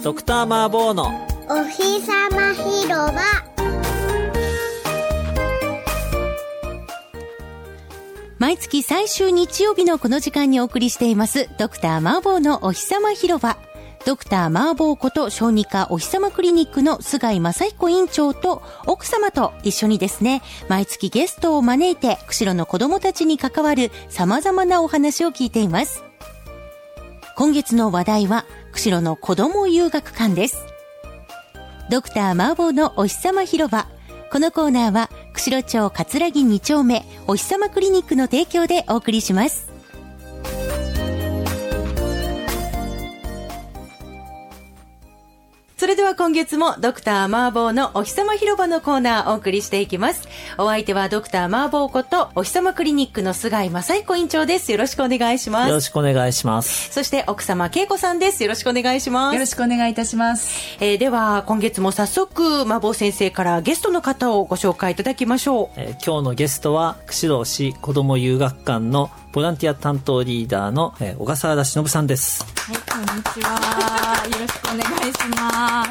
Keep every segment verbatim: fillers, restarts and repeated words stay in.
ドクターマーボーのおひさま広場。 毎月最終日曜日のこの時間にお送りしていますドクターマーボーのおひさま広場。ドクターマーボーこと小児科おひさまクリニックの菅井正彦院長と奥様と一緒にですね、毎月ゲストを招いて釧路の子どもたちに関わる様々なお話を聞いています。今月の話題は釧路の子ども遊学館です。ドクターマーボーのおひさま広場。このコーナーは釧路町葛城に丁目おひさまクリニックの提供でお送りします。それでは今月もドクターマーボーのおひさま広場のコーナーをお送りしていきます。お相手はドクターマーボーことおひさまクリニックの菅井正彦院長です。よろしくお願いします。 よろしくお願いします。 そして奥様恵子さんです。よろしくお願いします。 よろしくお願いいたします。 えー、では今月も早速マーボー先生からゲストの方をご紹介いただきましょう。 えー、今日のゲストは釧路市子ども遊学館のボランティア担当リーダーの、えー、小笠原忍さんです。 はい、こんにちは。よろしくお願いします。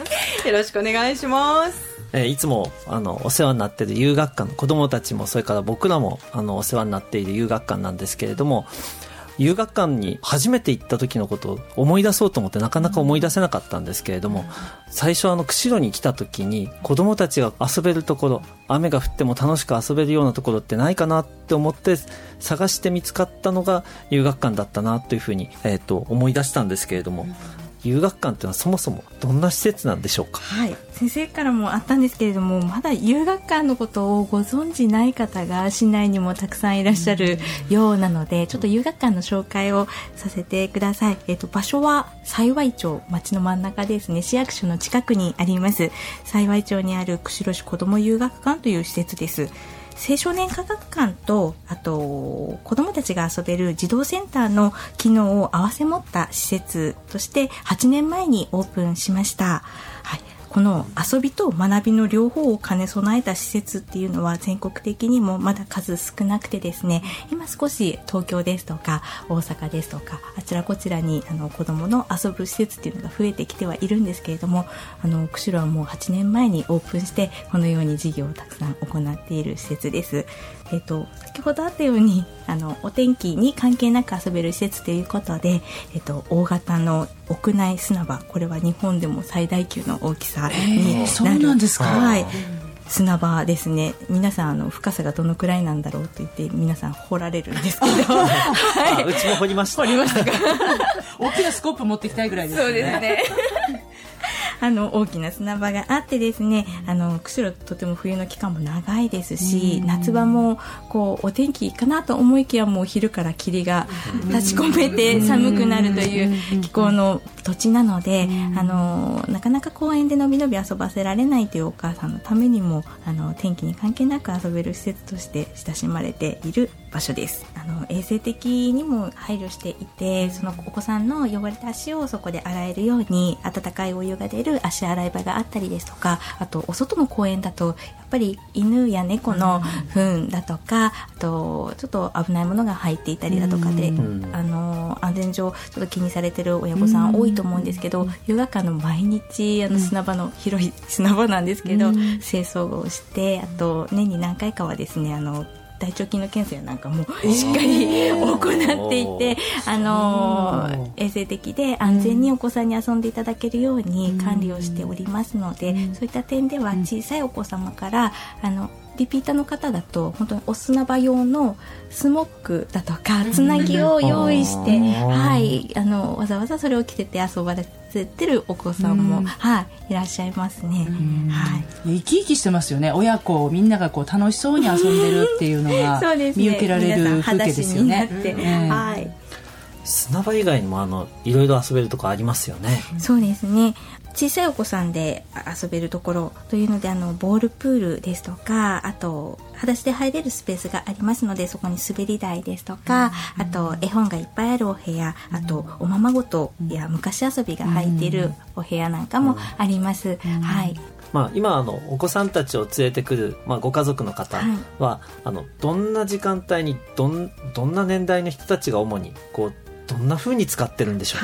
よろしくお願いします。 えー、いつもあのお世話になっている遊学館の子どもたちもそれから僕らもあのお世話になっている遊学館なんですけれども、遊学館に初めて行った時のことを思い出そうと思ってなかなか思い出せなかったんですけれども、最初あの釧路に来た時に子どもたちが遊べるところ、雨が降っても楽しく遊べるようなところってないかなって思って探して見つかったのが遊学館だったなというふうに、えーと、思い出したんですけれども、遊学館というのはそもそもどんな施設なんでしょうか。 はい、先生からもあったんですけれども、まだ遊学館のことをご存じない方が市内にもたくさんいらっしゃるようなので、ちょっと遊学館の紹介をさせてください。えっと、場所は幸町、町の真ん中ですね、市役所の近くにあります幸町にある釧路市子ども遊学館という施設です。青少年科学館と、あと子どもたちが遊べる児童センターの機能を併せ持った施設としてはちねんまえにオープンしました。はい、この遊びと学びの両方を兼ね備えた施設っていうのは全国的にもまだ数少なくてですね、今少し東京ですとか大阪ですとかあちらこちらにあの子どもの遊ぶ施設っていうのが増えてきてはいるんですけれども、あの釧路はもうはちねんまえにオープンしてこのように事業をたくさん行っている施設です。えっと、先ほどあったようにあのお天気に関係なく遊べる施設ということで、えっと、大型の屋内砂場、これは日本でも最大級の大きさになる、 そうなんですか。 はい、砂場ですね。皆さんあの深さがどのくらいなんだろうと言って皆さん掘られるんですけどはい、 うちも掘りました。 掘りましたか大きなスコープ持ってきたいぐらいですね。 そうですねあの大きな砂場があってですね、あの釧路とても冬の期間も長いですし、夏場もこうお天気かなと思いきやもう昼から霧が立ち込めて寒くなるという気候の土地なので、あのなかなか公園でのびのび遊ばせられないというお母さんのためにも、あの天気に関係なく遊べる施設として親しまれている場所です。あの衛生的にも配慮していて、そのお子さんの汚れた足をそこで洗えるように温かいお湯が出る足洗い場があったりですとか、あとお外の公園だとやっぱり犬や猫の糞だとか、あとちょっと危ないものが入っていたりだとかで、あの安全上ちょっと気にされてる親御さん多いと思うんですけど、遊学館の毎日あの砂場の広い砂場なんですけど、清掃をして、あと年に何回かはですね、あの大腸菌の検査なんかもしっかり行っていて、あのー、衛生的で安全にお子さんに遊んでいただけるように管理をしておりますので、そういった点では小さいお子様からあのリピーターの方だと本当にお砂場用のスモックだとかつなぎを用意して、はい、あのわざわざそれを着せて遊ばれてるお子さんも、はい、いらっしゃいますね。はい、 生き生きしてますよね。親子みんながこう楽しそうに遊んでるっていうのが見受けられる風景ですよね。 はい、 砂場以外にもあのいろいろ遊べるとこありますよね。 そうですね。小さいお子さんで遊べるところというので、あのボールプールですとか、あと裸足で入れるスペースがありますので、そこに滑り台ですとか、あと絵本がいっぱいあるお部屋、あとおままごとや昔遊びが入っているお部屋なんかもあります。はい。 まあ、今あのお子さんたちを連れてくる、まあ、ご家族の方は、はい、あのどんな時間帯にどん、どんな年代の人たちが主にこうどんな風に使ってるんでしょうか。 はい、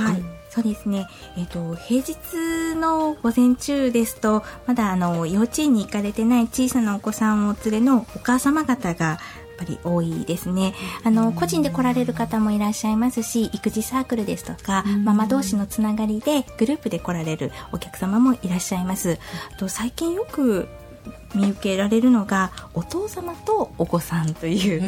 そうですね、えー、と平日の午前中ですとまだあの幼稚園に行かれてない小さなお子さんを連れのお母様方がやっぱり多いですね。あの個人で来られる方もいらっしゃいますし、育児サークルですとか、うん、ママ同士のつながりでグループで来られるお客様もいらっしゃいます。あと最近よく見受けられるのがお父様とお子さんという、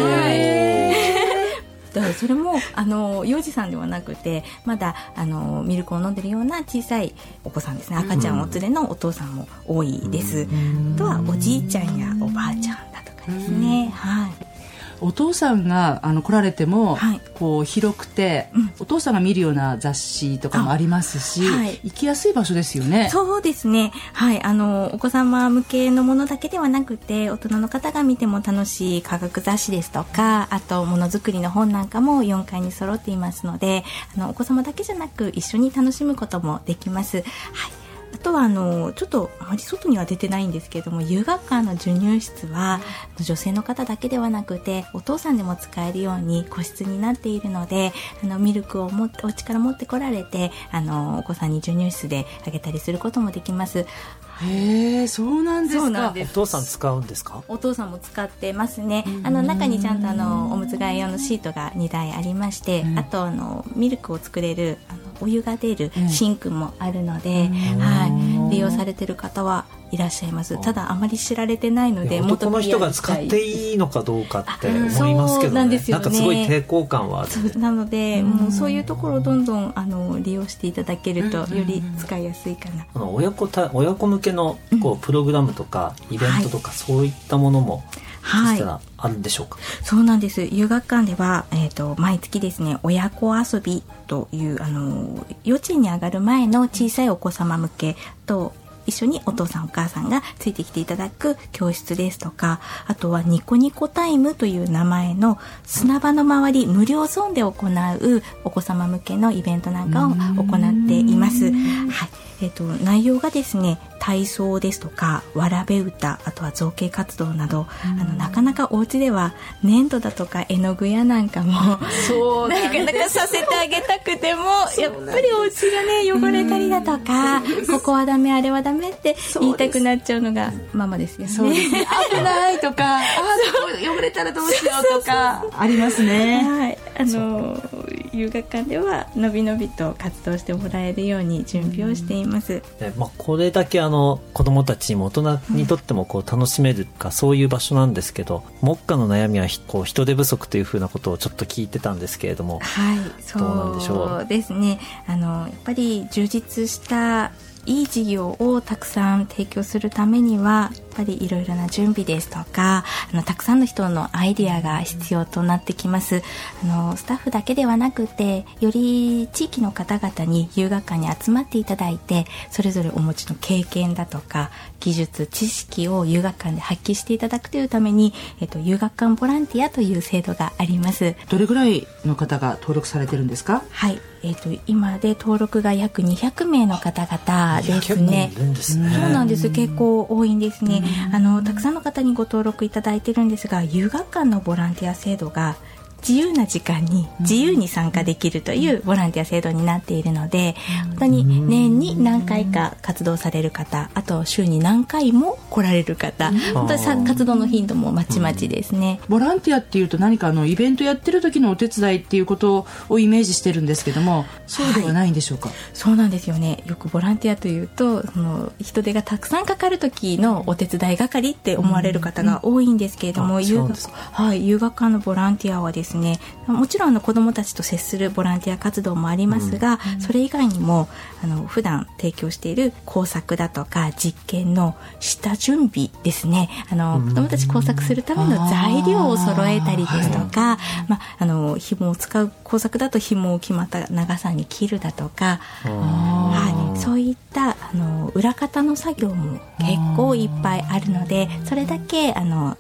はいだからそれもあの幼児さんではなくてまだあのミルクを飲んでるような小さいお子さんですね。赤ちゃんを連れのお父さんも多いです。あとはおじいちゃんやおばあちゃんだとかですね。はい。 お父さんがあの来られても、はい、こう広くて、うん、お父さんが見るような雑誌とかもありますし、はい、行きやすい場所ですよね。 そうですね、はい、あのお子様向けのものだけではなくて大人の方が見ても楽しい科学雑誌ですとか、あとものづくりの本なんかもよんかいに揃っていますので、あのお子様だけじゃなく一緒に楽しむこともできます。はい。あとはあのちょっとあまり外には出てないんですけれども、遊学館の授乳室は女性の方だけではなくてお父さんでも使えるように個室になっているので、あのミルクをもお家から持ってこられてあのお子さんに授乳室であげたりすることもできます。 へー、そうなんですか。 そうなんです。お父さん使うんですか？ お父さんも使ってますね。あの中にちゃんとあのおむつ替え用のシートがにだいありまして、あとあのミルクを作れるあのお湯が出るシンクもあるので、はい、利用されている方はいらっしゃいます。ただあまり知られてないので、 男の人が使っていいのかどうかって思いますけどね。なんですよね。なんかすごい抵抗感はある。 そうなので、もうそういうところをどんどんあの利用していただけるとより使いやすいかな。 あの親子た親子向けのこうプログラムとかイベントとか、はい、そういったものもそしたらあるんでしょうか？はい、 そうなんです。遊学館では、えーと、毎月ですね、親子遊びというあの幼稚園に上がる前の小さいお子様向けと一緒にお父さんお母さんがついてきていただく教室ですとか、あとはニコニコタイムという名前の砂場の周り無料ゾーンで行うお子様向けのイベントなんかを行っています。はい。えーと、内容がですね、体操ですとかわらべ歌、あとは造形活動など、あのなかなかお家では粘土だとか絵の具屋なんかもそうなかなかさせてあげたくてもやっぱりお家がね汚れたりだとか、ここはダメあれはダメって言いたくなっちゃうのがママですよね。 そうですね。危ないとか、あ汚れたらどうしようとかありますね。 はい。あの遊学館ではのびのびと活動してもらえるように準備をしています。 ね、まあ、これだけあの子どもたちにも大人にとってもこう楽しめるか、うん、そういう場所なんですけど、目下の悩みはこう人手不足というふうなことをちょっと聞いてたんですけれども、 はい、どうなんでしょう。そうですね。あのやっぱり充実したいい事業をたくさん提供するためにはやっぱりいろいろな準備ですとか、あのたくさんの人のアイデアが必要となってきます。あのスタッフだけではなくて、より地域の方々に遊学館に集まっていただいて、それぞれお持ちの経験だとか技術知識を遊学館で発揮していただくというために、えっと、遊学館ボランティアという制度があります。 どれぐらいの方が登録されてるんですか？ はい、えー、と今で登録が約にひゃくめいの方々ですね。 いるんですね。 そうなんです。結構多いんですね。あのたくさんの方にご登録いただいてるんですが、遊学館のボランティア制度が自由な時間に自由に参加できるというボランティア制度になっているので、本当に年に何回か活動される方、あと週に何回も来られる方、本当にさ活動の頻度もまちまちですね。 ボランティアっていうと何かあのイベントやってる時のお手伝いっていうことをイメージしてるんですけども、そうではないんでしょうか？はい、 そうなんですよね。よくボランティアというとその人手がたくさんかかる時のお手伝い係って思われる方が多いんですけれども、遊学館のボランティアはですね、もちろんあの子どもたちと接するボランティア活動もありますが、うん、それ以外にもあの普段提供している工作だとか実験の下準備ですね。あの、うん、子どもたち工作するための材料を揃えたりですとか、まあ、あの紐を使う工作だと紐を決まった長さに切るだとか、はい、そういったあの裏方の作業も結構いっぱいあるので、それだけあの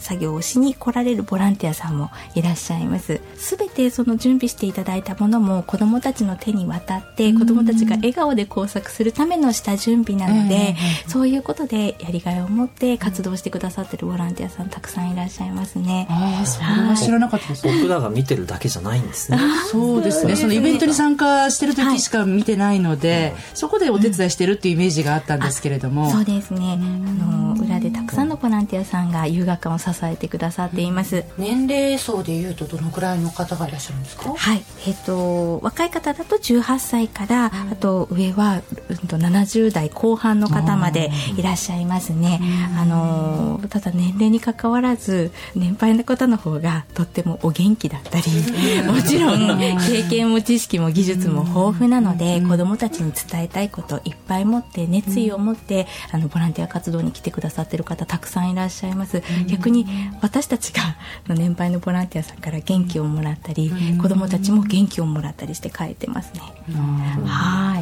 作業をしに来られるボランティアさんもいらっしゃいます。すべてその準備していただいたものも子どもたちの手に渡って子どもたちが笑顔で工作するための下準備なので、そういうことでやりがいを持って活動してくださっているボランティアさんたくさんいらっしゃいますね。 ああ、それは知らなかったです。 僕らが見てるだけじゃないんですね。 そうですね。そのイベントに参加してる時しか見てないので、はい、そこでお手伝いしてるっていうイメージがあったんですけれども、 うん、そうですね。あの裏でたくさんのボランティアさんが遊学館を支えてくださっています。 年齢層でいうとどのくらいの方がいらっしゃるんですか？ はい、えー、と若い方だとじゅうはっさいから、うん、あと上は、うん、とななじゅうだいこう半の方までいらっしゃいますね。あのただ年齢に関わらず年配の方の方がとってもお元気だったり、もちろん経験も知識も技術も豊富なので、子どもたちに伝えたいこといっぱい持って熱意を持ってあのボランティア活動に来てくださっている方たくさんいらっしゃいます。逆に私たちが年配のボランティアさんから元気をもらったり、子どもたちも元気をもらったりして帰ってますね。はい。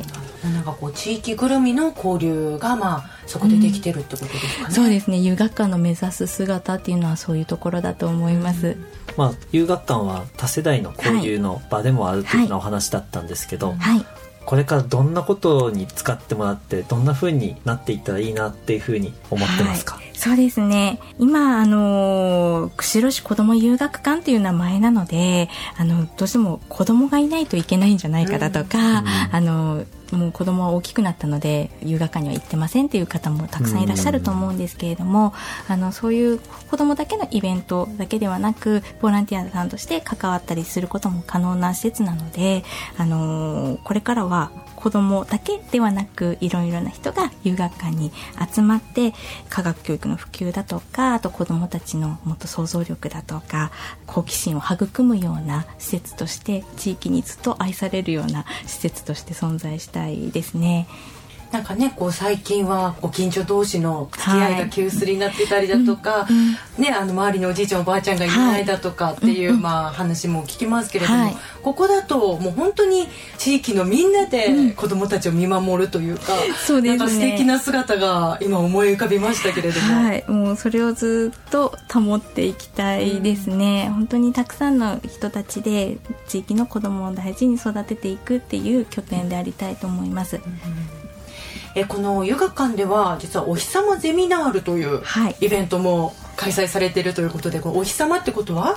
なんかこう地域ぐるみの交流がまあそこでできてるってことですかね。 うん、そうですね。遊学館の目指す姿っていうのはそういうところだと思います。 まあ、遊学館は多世代の交流の場でもあるというようなお話だったんですけど、 はいはい、 これからどんなことに使ってもらってどんな風になっていったらいいなっていう風に思ってますか？ はい、そうですね。今あの釧路市子ども遊学館という名前なので、あのどうしても子どもがいないといけないんじゃないかだとか、うん、あのもう子供は大きくなったので遊学館には行ってませんっていう方もたくさんいらっしゃると思うんですけれども、あのそういう子供だけのイベントだけではなくボランティアさんとして関わったりすることも可能な施設なので、あのこれからは子供だけではなくいろいろな人が遊学館に集まって科学教育の普及だとか、あと子供たちのもっと想像力だとか好奇心を育むような施設として地域にずっと愛されるような施設として存在したいですね。 なんかね、こう最近はご近所同士の付き合いが急須になってたりだとか、はいうんね、あの周りのおじいちゃんおばあちゃんがいないだとかっていう、はいまあ、話も聞きますけれども、はい、ここだともう本当に地域のみんなで子どもたちを見守るというか、うん、そうですね、なんか素敵な姿が今思い浮かびましたけれども、 はい、もうそれをずっと保っていきたいですね、うん、本当にたくさんの人たちで地域の子どもを大事に育てていくっていう拠点でありたいと思います、うんえこの遊学館では実はお日様ゼミナールというイベントも開催されているということで、このお日様ってことは、はい、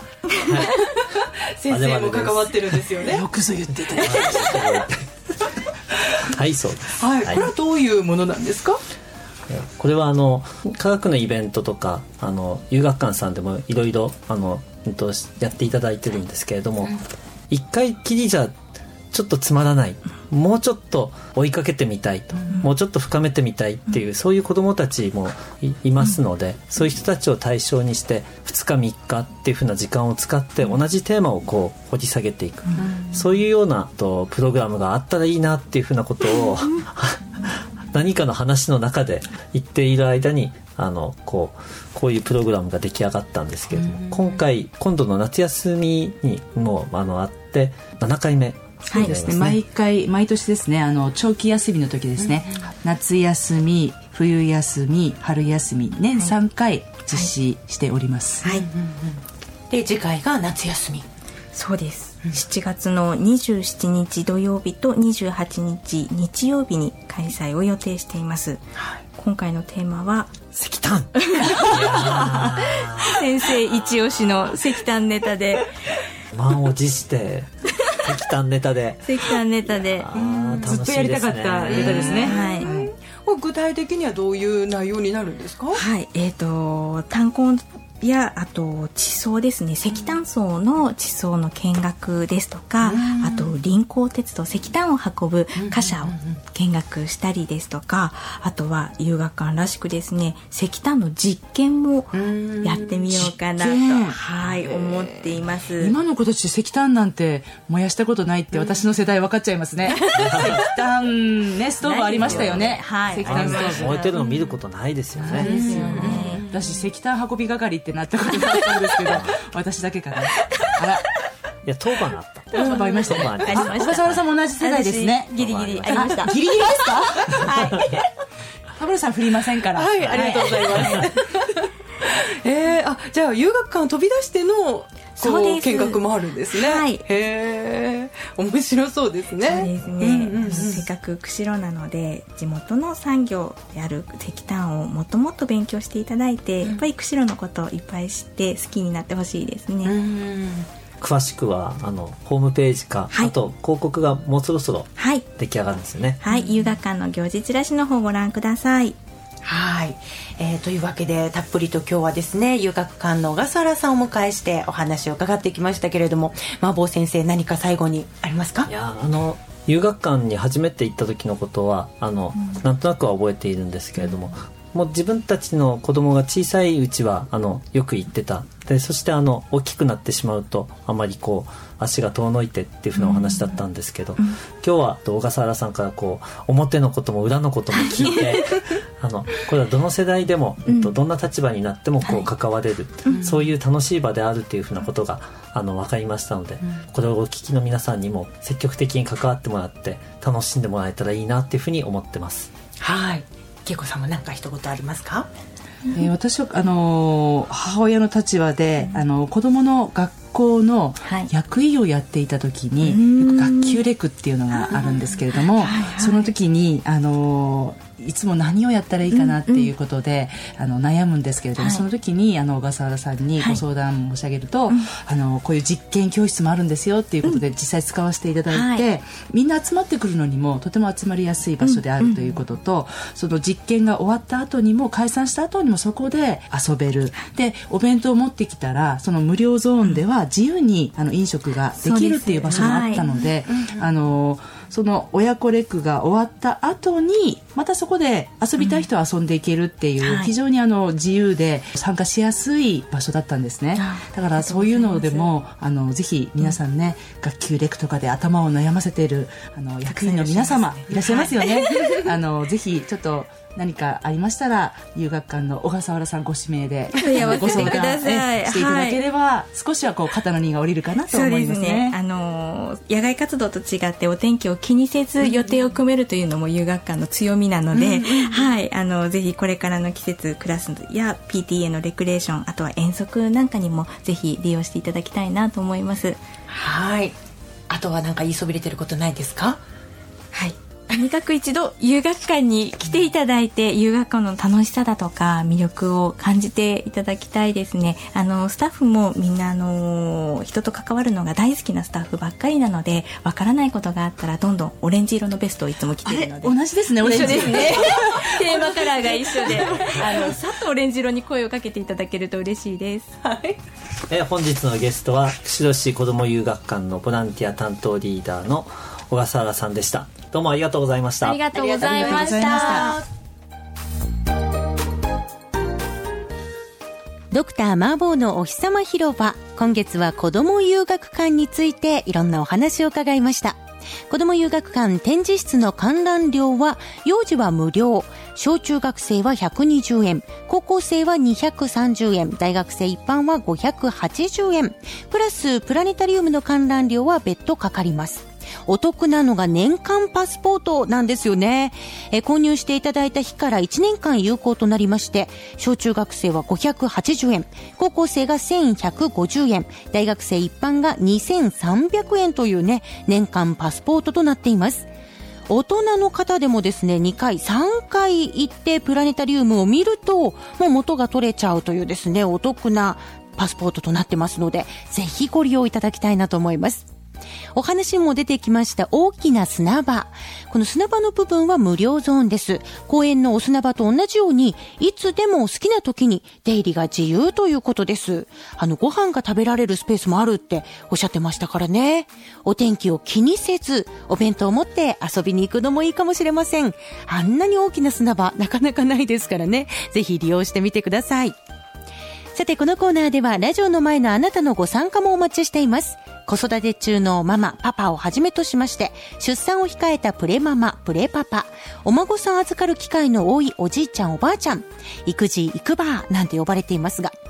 先生も関わってるんですよね。 よくぞ言ってたよはいそうです、 はい、これはどういうものなんですか？ これはあの科学のイベントとかあの遊学館さんでもいろいろあのやっていただいてるんですけれども、一、うん、回きりじゃちょっとつまらない、もうちょっと追いかけてみたいと、うん、もうちょっと深めてみたいっていう、うん、そういう子どもたちも い, いますので、うん、そういう人たちを対象にしてふつかみっかっていう風な時間を使って同じテーマをこう掘り下げていく、うん、そういうようなとプログラムがあったらいいなっていう風なことを何かの話の中で言っている間にあのこうこういうプログラムが出来上がったんですけれども、うん、今回今度の夏休みにもあのあってななかいめそうですね、毎回毎年ですね、あの長期休みの時ですね、うん、夏休み、冬休み、春休み、年さんかい実施しております、はいはい、 で次回が夏休み。 そうです、うん、しちがつのにじゅうしちにち土曜日とにじゅうはちにち日曜日に開催を予定しています、はい、今回のテーマは石炭先生一押しの石炭ネタで満を持して石炭ネタで石炭ネタでずっとやりたかったネタですね、 はい、 具体的にはどういう内容になるんですか？ はい、えーと炭鉱やあと地層ですね、石炭層の地層の見学ですとか、あと臨港鉄道、石炭を運ぶ貨車を見学したりですとか、あとは遊学館らしくですね、石炭の実験もやってみようかなと、はい、思っています。 今の子たち石炭なんて燃やしたことないって私の世代分かっちゃいますね石炭ね、ストーブありましたよね、 はい、 石炭ストーブ燃えてるの見ることないですよね。 そうですよね。 私石炭運び係ってなったことがあったんですけど私だけかな。あら、いや当番あった。 当番ありましたね。 ありました。 小笠原さんも同じ世代ですね。 ギリギリありました。 ギリギリですか？はい。田村さん振りませんから。 はい、ありがとうございます。 えー、あじゃあ遊学館を飛び出してのそうです見学もあるんですね。 はい、 へえ面白そうですね。 そうですね、うんうんうん、せっかく釧路なので地元の産業である石炭をもっともっと勉強していただいて、うん、やっぱり釧路のことをいっぱい知って好きになってほしいですね。うん、 詳しくはあのホームページか、はい、あと広告がもうそろそろ出来上がるんですよね。 はい、はい、遊学館の行事チラシの方をご覧ください。 はい、えー、というわけでたっぷりと今日はですね遊学館の小笠原さんをお迎えしてお話を伺ってきましたけれども、麻婆先生何か最後にありますか？ いやあの遊学館に初めて行った時のことはあの、うん、なんとなくは覚えているんですけれども、うん、もう自分たちの子供が小さいうちはあのよく行ってた。でそしてあの大きくなってしまうとあまりこう足が遠のいてっていうふうなお話だったんですけど、うん、今日は小笠原さんからこう表のことも裏のことも聞いてあのこれはどの世代でも、うん、どんな立場になってもこう関われる、はい、そういう楽しい場であるというふうなことがあの分かりましたので、うん、これをお聞きの皆さんにも積極的に関わってもらって楽しんでもらえたらいいなっていうふうに思ってます。 はい、恵子さんも何か一言ありますか？ えー、私はあのー、母親の立場で、うん、あの子供の学校の役員をやっていた時に、はい、学級レクっていうのがあるんですけれども、はいはい、その時にあのーいつも何をやったらいいかなっていうことで、うんうん、あの悩むんですけれども、はい、その時にあの小笠原さんにご相談申し上げると、はい、あのこういう実験教室もあるんですよっていうことで実際使わせていただいて、うんはい、みんな集まってくるのにもとても集まりやすい場所であるということと、うんうん、その実験が終わった後にも解散した後にもそこで遊べる。でお弁当を持ってきたらその無料ゾーンでは自由にあの飲食ができるっていう場所もあったので、はい、あのその親子レクが終わった後にまたそこで遊びたい人は遊んでいけるっていう、うん、非常にあの自由で参加しやすい場所だったんですね。だからそういうのでもあのぜひ皆さんね、うん、学級レクとかで頭を悩ませているあの役員の皆様いらっしゃいますよね。あのぜひちょっと何かありましたら遊学館の小笠原さんご指名でご相談していただければ、はい、少しはこう肩の荷が下りるかなと思いますね。そうですね、 あの野外活動と違ってお天気を気にせず予定を組めるというのも遊学館の強みなので、うんうん、はい、あのぜひこれからの季節クラスや ピーティーエー のレクレーションあとは遠足なんかにもぜひ利用していただきたいなと思います。 はい、あとは何か言いそびれてることないですか？ はい、とにかく一度遊学館に来ていただいて遊学館の楽しさだとか魅力を感じていただきたいですね。あのスタッフもみんなあの人と関わるのが大好きなスタッフばっかりなのでわからないことがあったらどんどんオレンジ色のベストをいつも着ているので。 同じですね、オレンジ一緒ですねテーマカラーが一緒であのさっとオレンジ色に声をかけていただけると嬉しいです。はい、 え本日のゲストは釧路市子ども遊学館のボランティア担当リーダーの小笠原さんでした。どうもありがとうございました。 ありがとうございました。 ドクターマーボーのお日様広場、今月は子ども遊学館についていろんなお話を伺いました。子ども遊学館展示室の観覧料は幼児は無料、小中学生はひゃくにじゅうえん、高校生はにひゃくさんじゅうえん、大学生一般はごひゃくはちじゅうえん、プラスプラネタリウムの観覧料は別途かかります。お得なのが年間パスポートなんですよね。え購入していただいた日からいちねんかん有効となりまして、小中学生はごひゃくはちじゅうえん、高校生がせんひゃくごじゅうえん、大学生一般がにせんさんびゃくえんというね、年間パスポートとなっています。大人の方でもですね、にかいさんかい行ってプラネタリウムを見るともう元が取れちゃうというですね、お得なパスポートとなってますので、ぜひご利用いただきたいなと思います。お話にも出てきました大きな砂場。この砂場の部分は無料ゾーンです。公園のお砂場と同じように、いつでも好きな時に出入りが自由ということです。あの、ご飯が食べられるスペースもあるっておっしゃってましたからね。お天気を気にせず、お弁当を持って遊びに行くのもいいかもしれません。あんなに大きな砂場、なかなかないですからね。ぜひ利用してみてください。さて、このコーナーではラジオの前のあなたのご参加もお待ちしています。子育て中のママ、パパをはじめとしまして、出産を控えたプレママ、プレパパ、お孫さん預かる機会の多いおじいちゃん、おばあちゃん、育児、育ばなんて呼ばれていますが、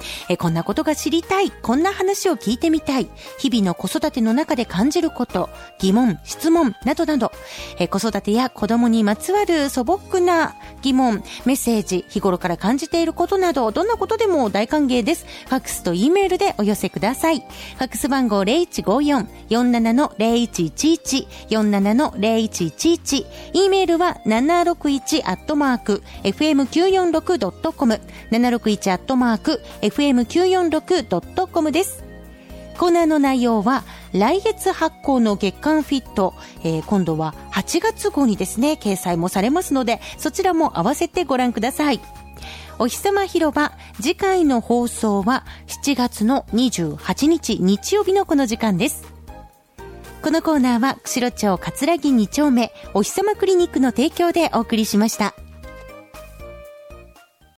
えこんなことが知りたい、こんな話を聞いてみたい、日々の子育ての中で感じること、疑問、質問などなど、え子育てや子供にまつわる素朴な疑問、メッセージ、日頃から感じていることなど、どんなことでも大歓迎です。ファックスと E メールでお寄せください。ファックス番号 ゼロいちごよん よんなな の ゼロいちいちいち よんなな の ゼロいちいちいち、 E メールはななろくいちアットマーク エフエムきゅうよんろくドットコム ななろくいちアットマーク エフエムきゅうよんろくドットコム です。コーナーの内容は来月発行の月刊フィット、えー、今度ははちがつ号にですね掲載もされますので、そちらも合わせてご覧ください。おひさま広場、次回の放送はしちがつのにじゅうはちにち日曜日のこの時間です。このコーナーは釧路町葛城に丁目おひさまクリニックの提供でお送りしました。